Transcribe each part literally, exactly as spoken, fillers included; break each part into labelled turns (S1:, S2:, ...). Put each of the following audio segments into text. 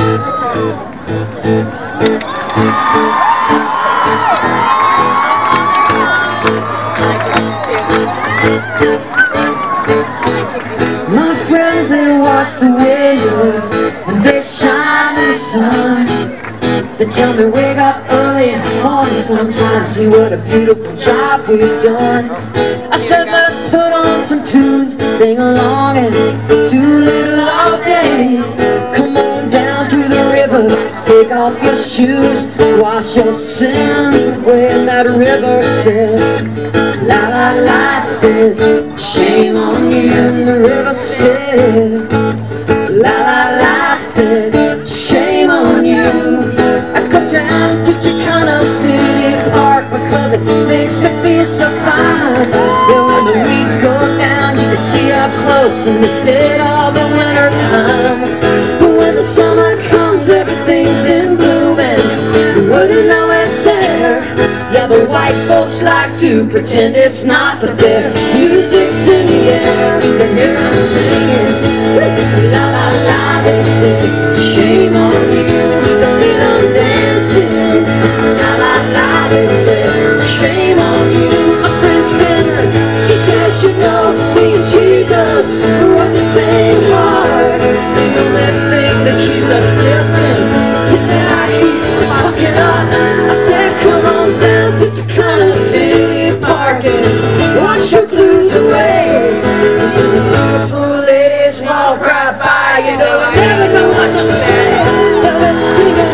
S1: My friends, they wash the windows and they shine in the sun. They tell me wake up early in the morning sometimes, see what a beautiful job we've done. I said let's put on some tunes, sing along and do little all day. Come on down to the river, take off your shoes, wash your sins away. And that river says la la la, it says shame on you. And the river says la la la, it says shame on you. I come down to Chicana City Park because it makes me feel so fine. Yeah, when the weeds go down, you can see up close in the dead of the winter time. But when the summer comes, everything's in bloom and you wouldn't know it's there. Yeah, the white folks like to pretend it's not, but their music's in the air. You can hear them singing la la la, they say shame on you. They say, shame on you. A friend Janet, she says, you know, me and Jesus are of the same heart. And the only thing that keeps us distant is that I keep fucking up. I said, come on down to Chicana City Park and wash your blues away. Cause when the beautiful ladies walk right by, you know I never know what to say. They're singing,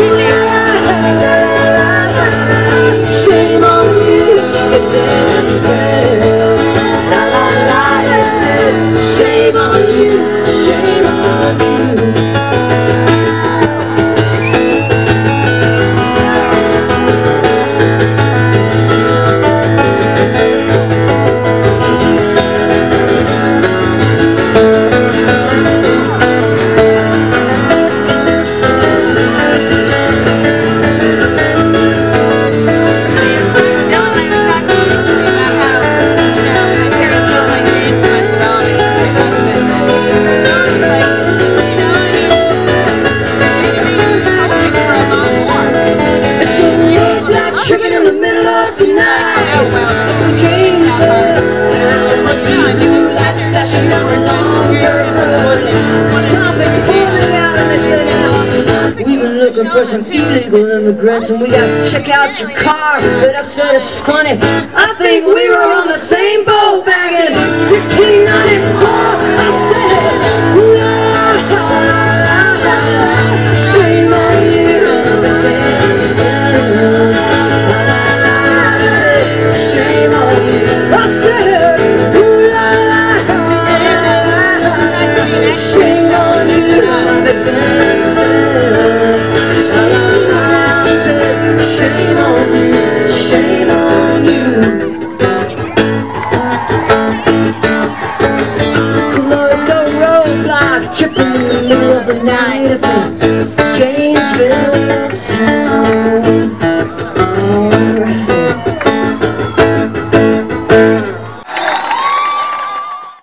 S1: shame on you, they said, la la la, they said, shame on you, shame on you. Looking for some illegal immigrants and we gotta check out your car. But I said it's funny, I think we were on the same boat back in sixteen ninety-four. I said, la la la, shame on you. I said, la la la, I said, shame on you. I said, la la la, shame on you. Shame on you, shame on you. Come on, let's go roadblock, tripping in the middle of the night.